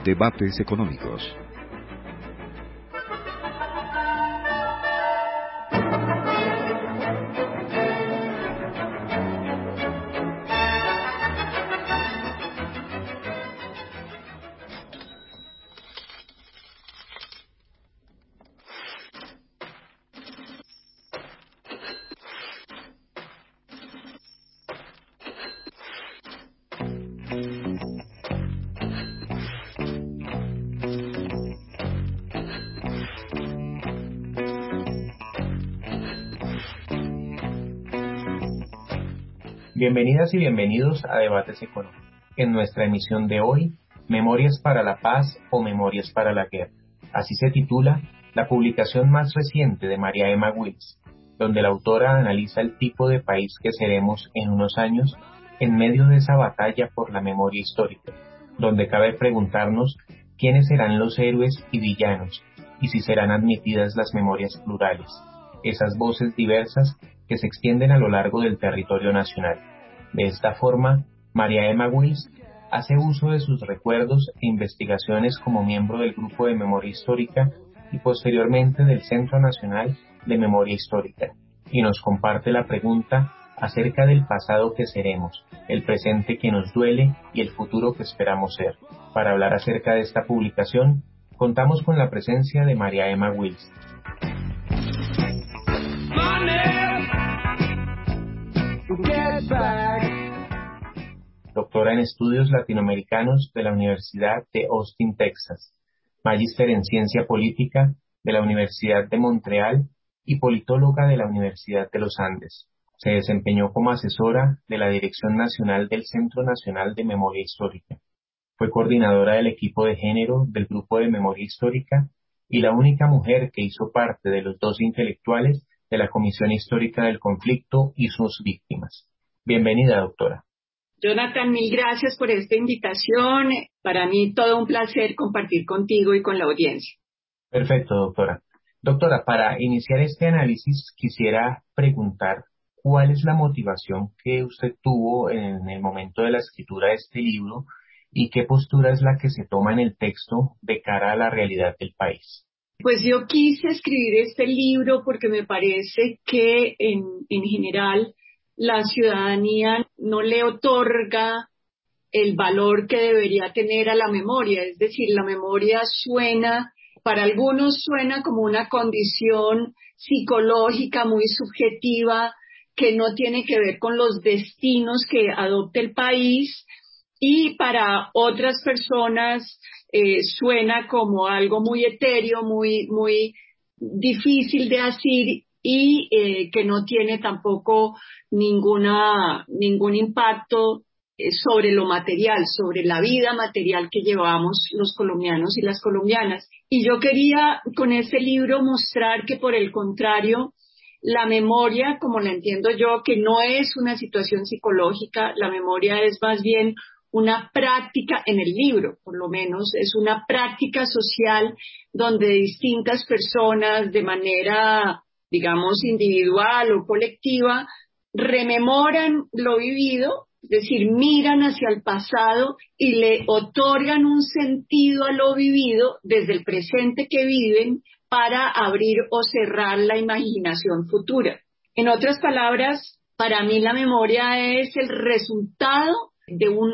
Debates económicos. Bienvenidas y bienvenidos a Debates Económicos. En nuestra emisión de hoy, Memorias para la Paz o Memorias para la Guerra. Así se titula la publicación más reciente de María Emma Wills, donde la autora analiza el tipo de país que seremos en unos años en medio de esa batalla por la memoria histórica, donde cabe preguntarnos quiénes serán los héroes y villanos, y si serán admitidas las memorias plurales, esas voces diversas que se extienden a lo largo del territorio nacional. De esta forma, María Emma Wills hace uso de sus recuerdos e investigaciones como miembro del Grupo de Memoria Histórica y posteriormente del Centro Nacional de Memoria Histórica, y nos comparte la pregunta acerca del pasado que seremos, el presente que nos duele y el futuro que esperamos ser. Para hablar acerca de esta publicación, contamos con la presencia de María Emma Wills. Doctora en Estudios Latinoamericanos de la Universidad de Austin, Texas, magíster en Ciencia Política de la Universidad de Montreal y politóloga de la Universidad de los Andes. Se desempeñó como asesora de la Dirección Nacional del Centro Nacional de Memoria Histórica. Fue coordinadora del equipo de género del Grupo de Memoria Histórica y la única mujer que hizo parte de los 12 intelectuales de la Comisión Histórica del Conflicto y sus víctimas. Bienvenida, doctora. Jonathan, mil gracias por esta invitación. Para mí todo un placer compartir contigo y con la audiencia. Perfecto, doctora. Doctora, para iniciar este análisis quisiera preguntar cuál es la motivación que usted tuvo en el momento de la escritura de este libro y qué postura es la que se toma en el texto de cara a la realidad del país. Pues yo quise escribir este libro porque me parece que en general la ciudadanía no le otorga el valor que debería tener a la memoria. Es decir, la memoria para algunos suena como una condición psicológica muy subjetiva que no tiene que ver con los destinos que adopte el país, y para otras personas suena como algo muy etéreo, muy difícil de asir y que no tiene tampoco ningún impacto sobre lo material, sobre la vida material que llevamos los colombianos y las colombianas. Y yo quería con este libro mostrar que, por el contrario, la memoria, como la entiendo yo, que no es una situación psicológica, la memoria es más bien una práctica, en el libro por lo menos, es una práctica social donde distintas personas de manera, digamos, individual o colectiva, rememoran lo vivido, es decir, miran hacia el pasado y le otorgan un sentido a lo vivido desde el presente que viven para abrir o cerrar la imaginación futura. En otras palabras, para mí la memoria es el resultado de un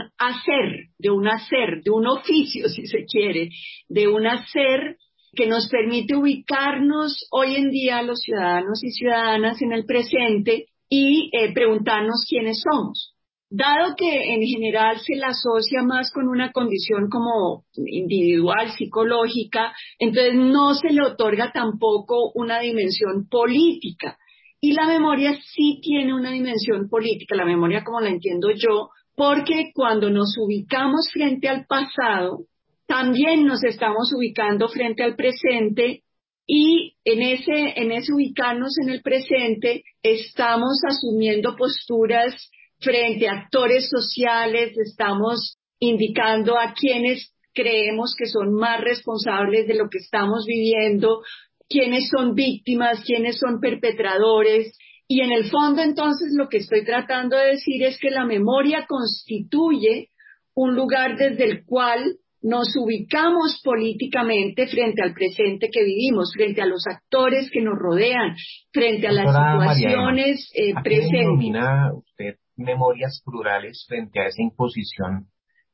hacer, de un oficio, si se quiere, de un hacer que nos permite ubicarnos hoy en día los ciudadanos y ciudadanas en el presente y preguntarnos quiénes somos. Dado que en general se la asocia más con una condición como individual, psicológica, entonces no se le otorga tampoco una dimensión política. Y la memoria sí tiene una dimensión política, la memoria como la entiendo yo, porque cuando nos ubicamos frente al pasado, también nos estamos ubicando frente al presente, y en ese ubicarnos en el presente estamos asumiendo posturas frente a actores sociales, estamos indicando a quienes creemos que son más responsables de lo que estamos viviendo, quiénes son víctimas, quiénes son perpetradores. Y en el fondo, entonces, lo que estoy tratando de decir es que la memoria constituye un lugar desde el cual nos ubicamos políticamente frente al presente que vivimos, frente a los actores que nos rodean, frente a las Doctora María Emma, situaciones ¿a qué presentes. denomina usted memorias plurales frente a esa imposición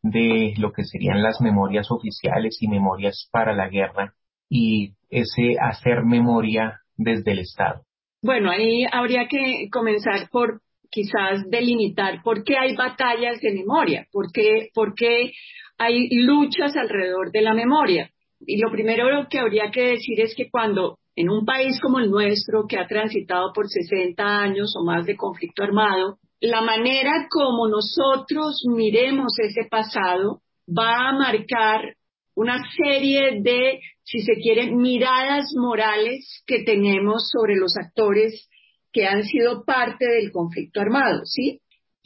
de lo que serían las memorias oficiales y memorias para la guerra y ese hacer memoria desde el Estado? Bueno, ahí habría que comenzar por quizás delimitar por qué hay batallas de memoria, por qué hay luchas alrededor de la memoria. Y lo primero que habría que decir es que cuando en un país como el nuestro, que ha transitado por 60 años o más de conflicto armado, la manera como nosotros miremos ese pasado va a marcar una serie de, si se quiere, miradas morales que tenemos sobre los actores que han sido parte del conflicto armado, ¿sí?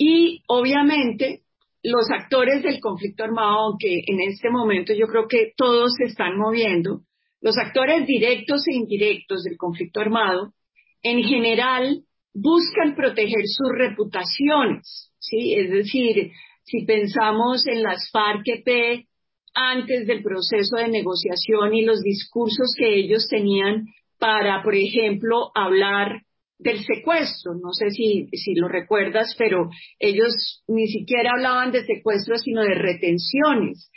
Y obviamente los actores del conflicto armado, aunque en este momento yo creo que todos se están moviendo, los actores directos e indirectos del conflicto armado, en general buscan proteger sus reputaciones, ¿sí? Es decir, si pensamos en las FARC-EP, antes del proceso de negociación y los discursos que ellos tenían para, por ejemplo, hablar del secuestro. No sé si lo recuerdas, pero ellos ni siquiera hablaban de secuestro, sino de retenciones.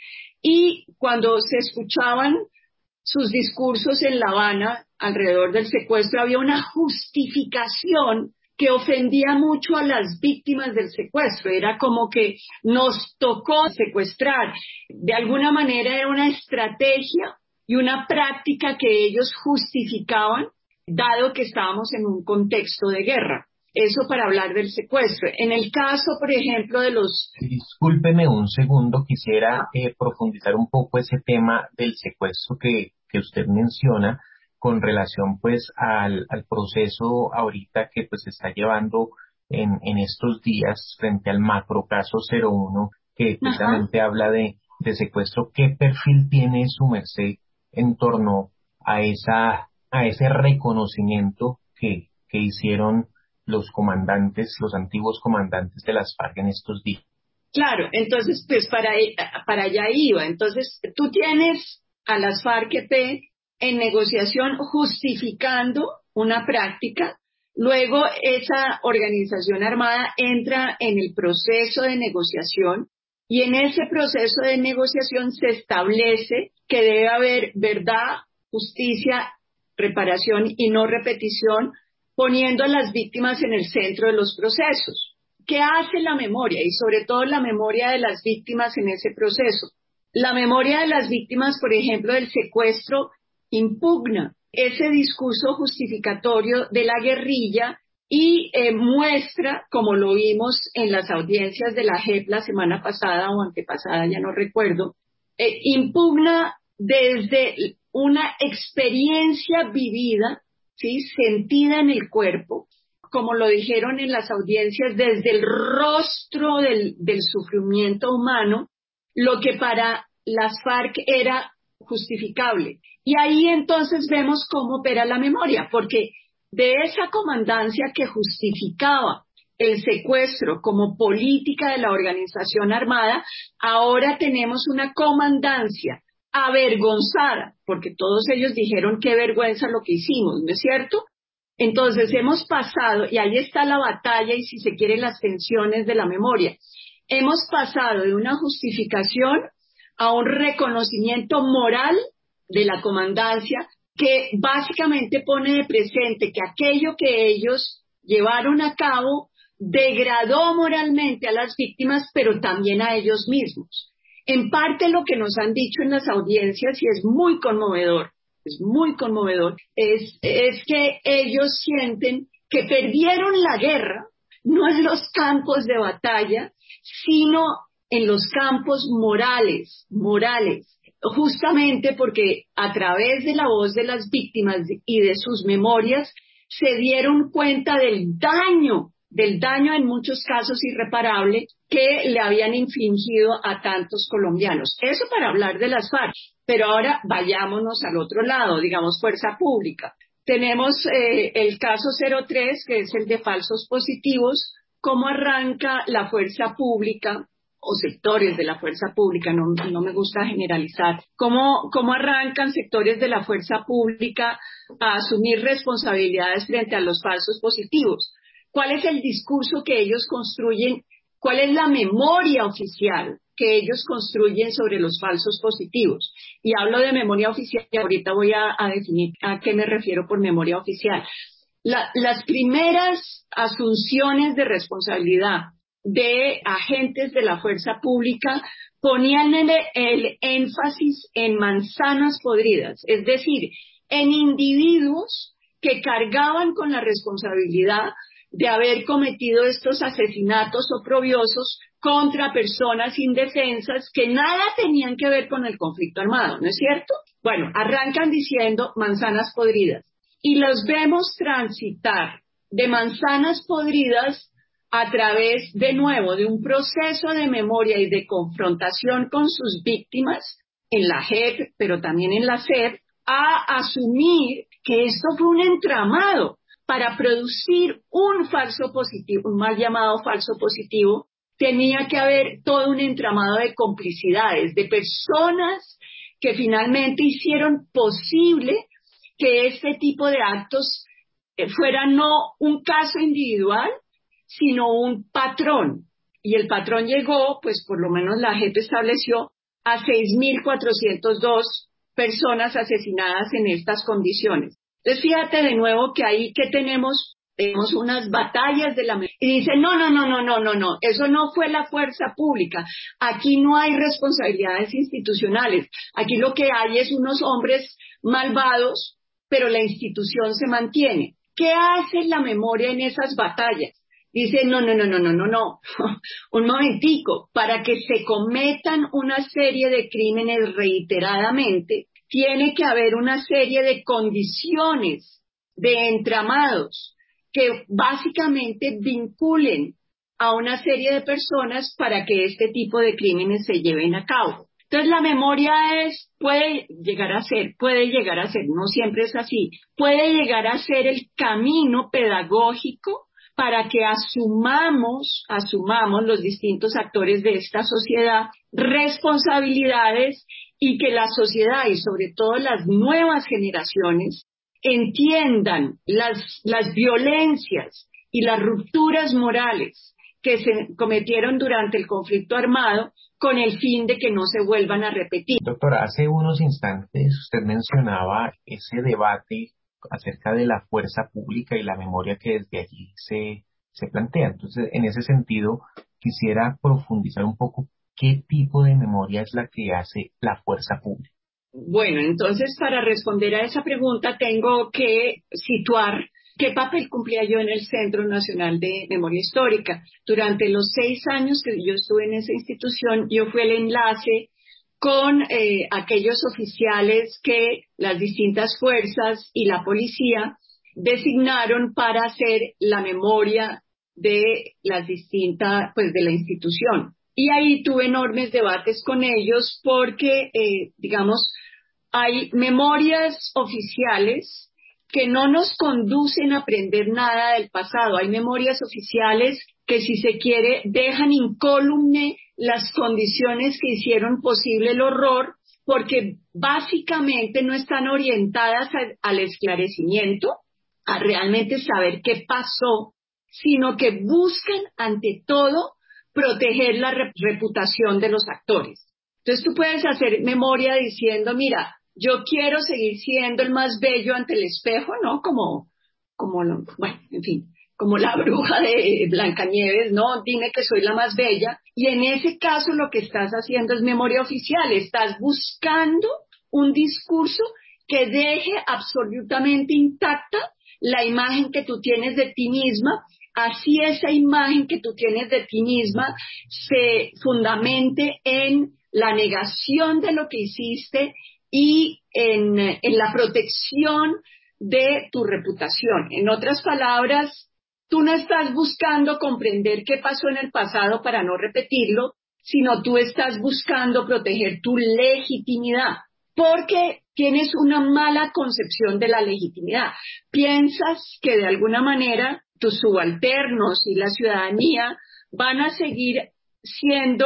Y cuando se escuchaban sus discursos en La Habana alrededor del secuestro, había una justificación que ofendía mucho a las víctimas del secuestro. Era como que nos tocó secuestrar. De alguna manera era una estrategia y una práctica que ellos justificaban, dado que estábamos en un contexto de guerra. Eso para hablar del secuestro. En el caso, por ejemplo, de los... Discúlpeme un segundo, quisiera profundizar un poco ese tema del secuestro que usted menciona con relación pues al proceso ahorita que pues se está llevando en estos días frente al macro caso 01 que Ajá. precisamente habla de secuestro. ¿Qué perfil tiene su merced en torno a ese reconocimiento que hicieron los comandantes, los antiguos comandantes de las FARC en estos días? Claro, entonces, pues para allá iba. Entonces, tú tienes a las FARC-EP en negociación justificando una práctica, luego esa organización armada entra en el proceso de negociación y en ese proceso de negociación se establece que debe haber verdad, justicia, reparación y no repetición, poniendo a las víctimas en el centro de los procesos. ¿Qué hace la memoria? Y sobre todo la memoria de las víctimas en ese proceso. La memoria de las víctimas, por ejemplo, del secuestro, impugna ese discurso justificatorio de la guerrilla y muestra, como lo vimos en las audiencias de la JEP la semana pasada o antepasada, ya no recuerdo, impugna desde una experiencia vivida, ¿sí? Sentida en el cuerpo, como lo dijeron en las audiencias, desde el rostro del sufrimiento humano, lo que para las FARC era justificable. Y ahí entonces vemos cómo opera la memoria, porque de esa comandancia que justificaba el secuestro como política de la organización armada, ahora tenemos una comandancia avergonzada, porque todos ellos dijeron qué vergüenza lo que hicimos, ¿no es cierto? Entonces hemos pasado, y ahí está la batalla y si se quiere las tensiones de la memoria, hemos pasado de una justificación a un reconocimiento moral de la comandancia que básicamente pone de presente que aquello que ellos llevaron a cabo degradó moralmente a las víctimas, pero también a ellos mismos. En parte lo que nos han dicho en las audiencias, y es muy conmovedor, es que ellos sienten que perdieron la guerra, no en los campos de batalla, sino en los campos morales, justamente porque a través de la voz de las víctimas y de sus memorias se dieron cuenta del daño en muchos casos irreparable que le habían infligido a tantos colombianos. Eso para hablar de las FARC. Pero ahora vayámonos al otro lado, digamos fuerza pública. Tenemos el caso 03, que es el de falsos positivos, cómo arranca la fuerza pública o sectores de la fuerza pública, no me gusta generalizar, cómo arrancan sectores de la fuerza pública a asumir responsabilidades frente a los falsos positivos. ¿Cuál es el discurso que ellos construyen? ¿Cuál es la memoria oficial que ellos construyen sobre los falsos positivos? Y hablo de memoria oficial y ahorita voy a definir a qué me refiero por memoria oficial. Las primeras asunciones de responsabilidad de agentes de la fuerza pública ponían el énfasis en manzanas podridas, es decir, en individuos que cargaban con la responsabilidad de haber cometido estos asesinatos oprobiosos contra personas indefensas que nada tenían que ver con el conflicto armado, ¿no es cierto? Bueno, arrancan diciendo manzanas podridas y los vemos transitar de manzanas podridas a través, de nuevo, de un proceso de memoria y de confrontación con sus víctimas en la JEP, pero también en la SED, a asumir que esto fue un entramado para producir un falso positivo, un mal llamado falso positivo. Tenía que haber todo un entramado de complicidades, de personas que finalmente hicieron posible que este tipo de actos fuera no un caso individual, sino un patrón. Y el patrón llegó, pues por lo menos la JEP estableció, a 6.402 personas asesinadas en estas condiciones. Entonces fíjate de nuevo que ahí que tenemos unas batallas de la memoria. Y dicen, no, eso no fue la fuerza pública. Aquí no hay responsabilidades institucionales. Aquí lo que hay es unos hombres malvados, pero la institución se mantiene. ¿Qué hace la memoria en esas batallas? Dice, no, un momentico, para que se cometan una serie de crímenes reiteradamente, tiene que haber una serie de condiciones, de entramados, que básicamente vinculen a una serie de personas para que este tipo de crímenes se lleven a cabo. Entonces la memoria puede llegar a ser, no siempre es así, puede llegar a ser el camino pedagógico para que asumamos los distintos actores de esta sociedad responsabilidades y que la sociedad y sobre todo las nuevas generaciones entiendan las violencias y las rupturas morales que se cometieron durante el conflicto armado con el fin de que no se vuelvan a repetir. Doctora, hace unos instantes usted mencionaba ese debate acerca de la fuerza pública y la memoria que desde allí se plantea. Entonces, en ese sentido, quisiera profundizar un poco qué tipo de memoria es la que hace la fuerza pública. Bueno, entonces para responder a esa pregunta tengo que situar qué papel cumplía yo en el Centro Nacional de Memoria Histórica. Durante los 6 años que yo estuve en esa institución, yo fui el enlace con aquellos oficiales que las distintas fuerzas y la policía designaron para hacer la memoria de las distintas, pues de la institución. Y ahí tuve enormes debates con ellos porque, digamos, hay memorias oficiales que no nos conducen a aprender nada del pasado. Hay memorias oficiales que, si se quiere, dejan incólume las condiciones que hicieron posible el horror, porque básicamente no están orientadas al esclarecimiento, a realmente saber qué pasó, sino que buscan, ante todo, proteger la reputación de los actores. Entonces tú puedes hacer memoria diciendo, mira, yo quiero seguir siendo el más bello ante el espejo, ¿no? Bueno, en fin, como la bruja de Blancanieves, ¿no? Dime que soy la más bella. Y en ese caso lo que estás haciendo es memoria oficial. Estás buscando un discurso que deje absolutamente intacta la imagen que tú tienes de ti misma, así esa imagen que tú tienes de ti misma se fundamente en la negación de lo que hiciste y en la protección de tu reputación. En otras palabras, tú no estás buscando comprender qué pasó en el pasado para no repetirlo, sino tú estás buscando proteger tu legitimidad, porque tienes una mala concepción de la legitimidad. Piensas que de alguna manera tus subalternos y la ciudadanía van a seguir siendo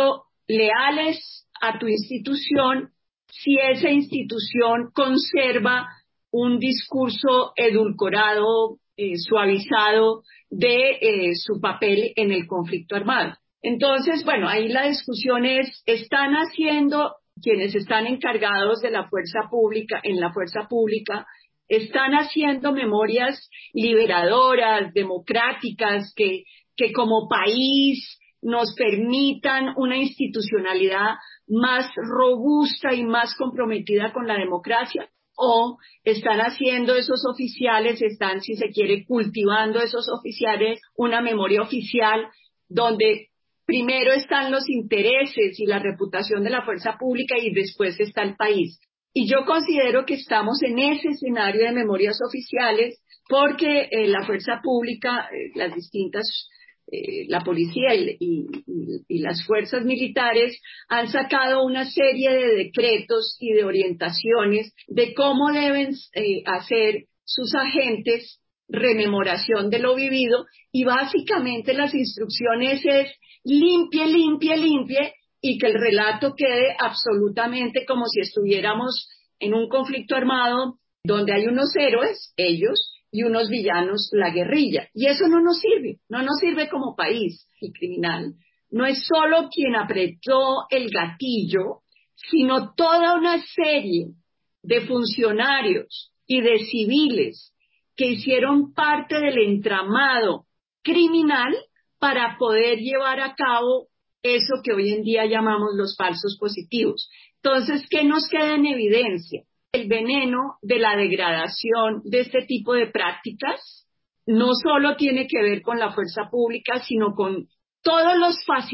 leales a tu institución si esa institución conserva un discurso edulcorado, suavizado de su papel en el conflicto armado. Entonces, bueno, ahí la discusión es, ¿están haciendo quienes están encargados de la fuerza pública, en la fuerza pública, están haciendo memorias liberadoras, democráticas, que como país nos permitan una institucionalidad más robusta y más comprometida con la democracia? ¿O están haciendo esos oficiales, están, si se quiere, cultivando esos oficiales una memoria oficial donde primero están los intereses y la reputación de la fuerza pública y después está el país? Y yo considero que estamos en ese escenario de memorias oficiales porque la fuerza pública, las distintas, la policía y las fuerzas militares han sacado una serie de decretos y de orientaciones de cómo deben hacer sus agentes rememoración de lo vivido, y básicamente las instrucciones es limpie, limpie, limpie, y que el relato quede absolutamente como si estuviéramos en un conflicto armado donde hay unos héroes, ellos, y unos villanos, la guerrilla. Y eso no nos sirve como país. Y criminal no es solo quien apretó el gatillo, sino toda una serie de funcionarios y de civiles que hicieron parte del entramado criminal para poder llevar a cabo eso que hoy en día llamamos los falsos positivos. Entonces, ¿qué nos queda en evidencia? El veneno de la degradación de este tipo de prácticas no solo tiene que ver con la fuerza pública, sino con todos los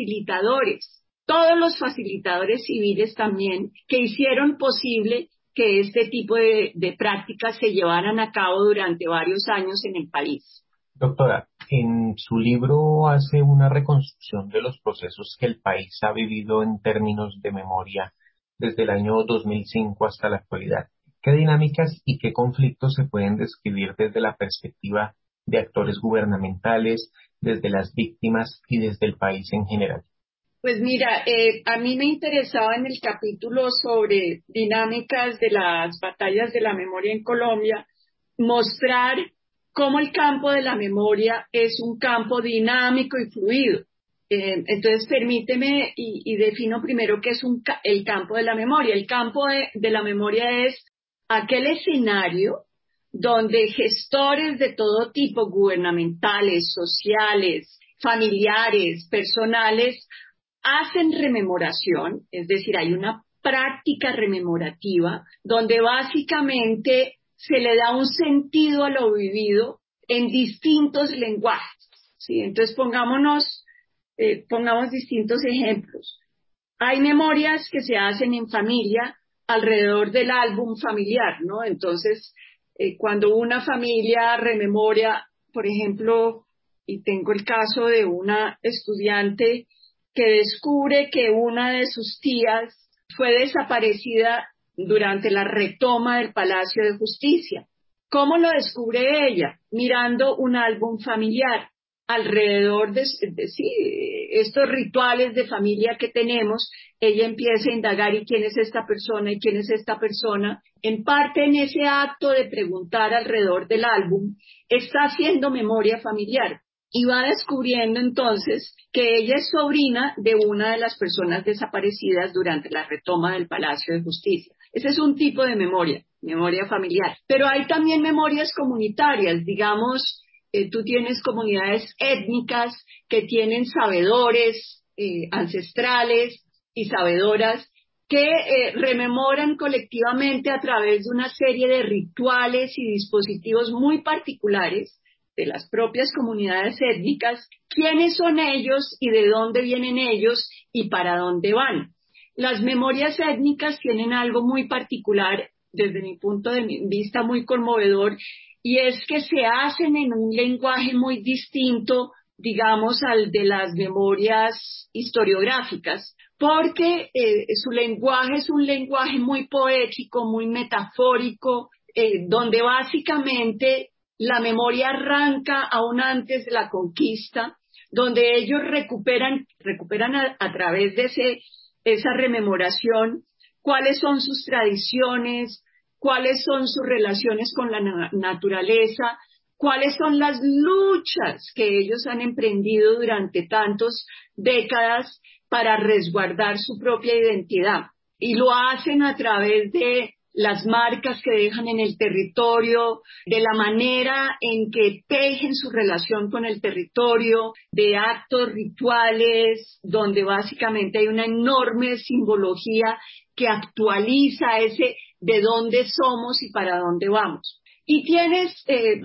facilitadores civiles también, que hicieron posible que este tipo de prácticas se llevaran a cabo durante varios años en el país. Doctora, en su libro hace una reconstrucción de los procesos que el país ha vivido en términos de memoria desde el año 2005 hasta la actualidad. ¿Qué dinámicas y qué conflictos se pueden describir desde la perspectiva de actores gubernamentales, desde las víctimas y desde el país en general? Pues mira, a mí me interesaba en el capítulo sobre dinámicas de las batallas de la memoria en Colombia mostrar cómo el campo de la memoria es un campo dinámico y fluido. Entonces, permíteme y defino primero qué es el campo de la memoria. El campo de la memoria es aquel escenario donde gestores de todo tipo, gubernamentales, sociales, familiares, personales, hacen rememoración, es decir, hay una práctica rememorativa donde básicamente se le da un sentido a lo vivido en distintos lenguajes, ¿sí? Entonces pongamos distintos ejemplos. Hay memorias que se hacen en familia alrededor del álbum familiar, ¿no? Entonces, cuando una familia rememora, por ejemplo, y tengo el caso de una estudiante que descubre que una de sus tías fue desaparecida durante la retoma del Palacio de Justicia. ¿Cómo lo descubre ella? Mirando un álbum familiar alrededor de estos rituales de familia que tenemos. Ella empieza a indagar ¿y quién es esta persona? ¿Y quién es esta persona? En parte en ese acto de preguntar alrededor del álbum, está haciendo memoria familiar. Y va descubriendo entonces que ella es sobrina de una de las personas desaparecidas durante la retoma del Palacio de Justicia. Ese es un tipo de memoria familiar. Pero hay también memorias comunitarias, digamos, tú tienes comunidades étnicas que tienen sabedores ancestrales y sabedoras que rememoran colectivamente a través de una serie de rituales y dispositivos muy particulares de las propias comunidades étnicas, quiénes son ellos y de dónde vienen ellos y para dónde van. Las memorias étnicas tienen algo muy particular, desde mi punto de vista muy conmovedor, y es que se hacen en un lenguaje muy distinto, digamos, al de las memorias historiográficas, porque su lenguaje es un lenguaje muy poético, muy metafórico, donde básicamente la memoria arranca aún antes de la conquista, donde ellos recuperan a través de esa rememoración, cuáles son sus tradiciones, cuáles son sus relaciones con la naturaleza, cuáles son las luchas que ellos han emprendido durante tantas décadas para resguardar su propia identidad. Y lo hacen a través de las marcas que dejan en el territorio, de la manera en que tejen su relación con el territorio, de actos rituales, donde básicamente hay una enorme simbología que actualiza ese de dónde somos y para dónde vamos. Y tienes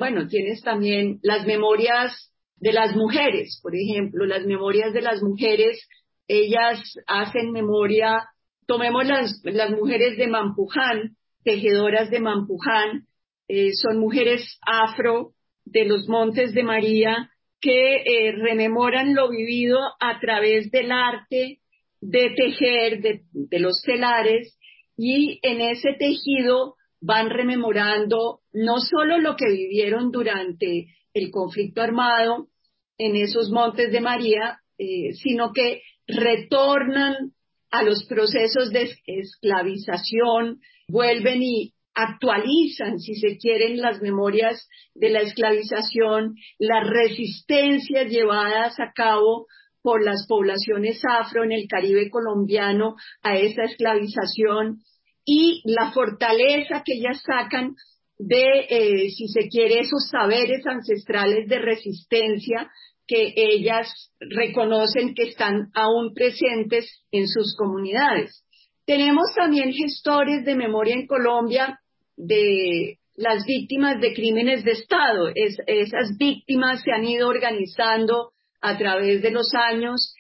también las memorias de las mujeres, por ejemplo, las memorias de las mujeres, ellas hacen memoria, tomemos las mujeres de Mampuján, tejedoras de Mampuján, son mujeres afro de los Montes de María que rememoran lo vivido a través del arte de tejer, de los telares, y en ese tejido van rememorando no solo lo que vivieron durante el conflicto armado en esos Montes de María, sino que retornan a los procesos de esclavización, vuelven y actualizan, si se quieren, las memorias de la esclavización, las resistencias llevadas a cabo por las poblaciones afro en el Caribe colombiano a esa esclavización y la fortaleza que ellas sacan de, si se quiere, esos saberes ancestrales de resistencia que ellas reconocen que están aún presentes en sus comunidades. Tenemos también gestores de memoria en Colombia de las víctimas de crímenes de Estado. Esas víctimas se han ido organizando a través de los años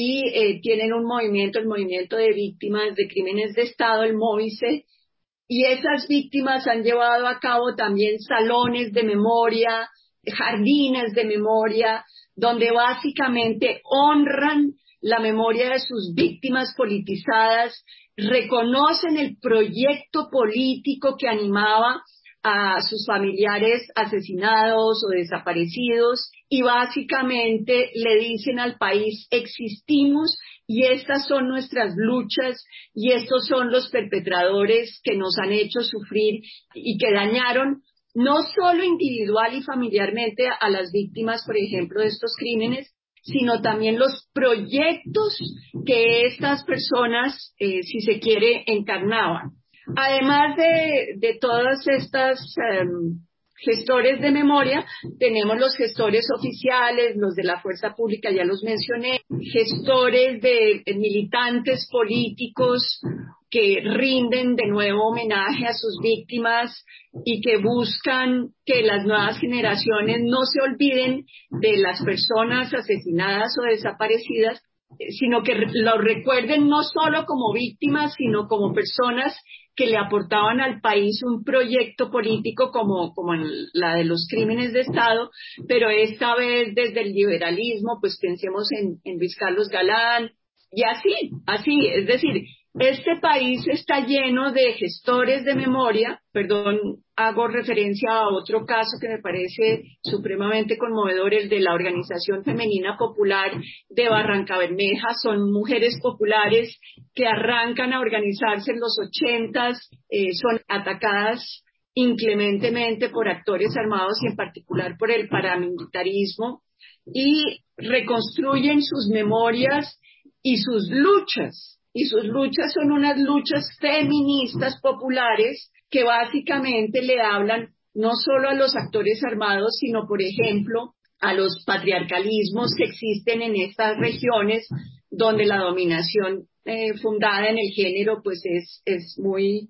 y tienen un movimiento, el Movimiento de Víctimas de Crímenes de Estado, el MOVICE, y esas víctimas han llevado a cabo también salones de memoria, jardines de memoria, donde básicamente honran la memoria de sus víctimas politizadas, reconocen el proyecto político que animaba a sus familiares asesinados o desaparecidos y básicamente le dicen al país: existimos y estas son nuestras luchas y estos son los perpetradores que nos han hecho sufrir y que dañaron no solo individual y familiarmente a las víctimas, por ejemplo, de estos crímenes, sino también los proyectos que estas personas, si se quiere, encarnaban. Además de todas estas gestores de memoria, tenemos los gestores oficiales, los de la fuerza pública, ya los mencioné, gestores de militantes políticos que rinden de nuevo homenaje a sus víctimas y que buscan que las nuevas generaciones no se olviden de las personas asesinadas o desaparecidas, sino que lo recuerden no solo como víctimas, sino como personas que le aportaban al país un proyecto político como en la de los crímenes de Estado, pero esta vez desde el liberalismo, pues pensemos en Luis Carlos Galán, y así, es decir, este país está lleno de gestores de memoria. Hago referencia a otro caso que me parece supremamente conmovedor, el de la Organización Femenina Popular de Barrancabermeja. Son mujeres populares que arrancan a organizarse en los 80s, son atacadas inclementemente por actores armados y en particular por el paramilitarismo, y reconstruyen sus memorias y sus luchas. Y sus luchas son unas luchas feministas populares que básicamente le hablan no solo a los actores armados, sino, por ejemplo, a los patriarcalismos que existen en estas regiones donde la dominación fundada en el género pues es muy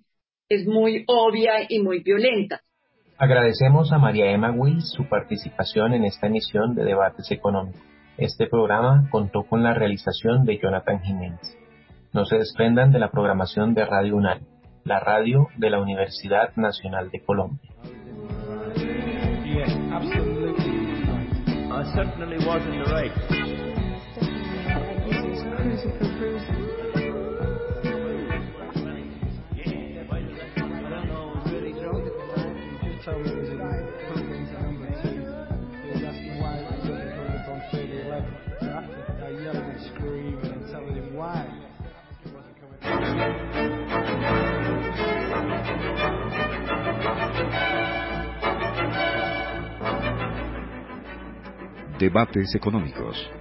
obvia y muy violenta. Agradecemos a María Emma Wills su participación en esta emisión de Debates Económicos. Este programa contó con la realización de Jonathan Jiménez. No se desprendan de la programación de Radio UNAL, la radio de la Universidad Nacional de Colombia. Yes, absolutely. I certainly was in the right. I yelled and screamed and telling him why. Debates económicos.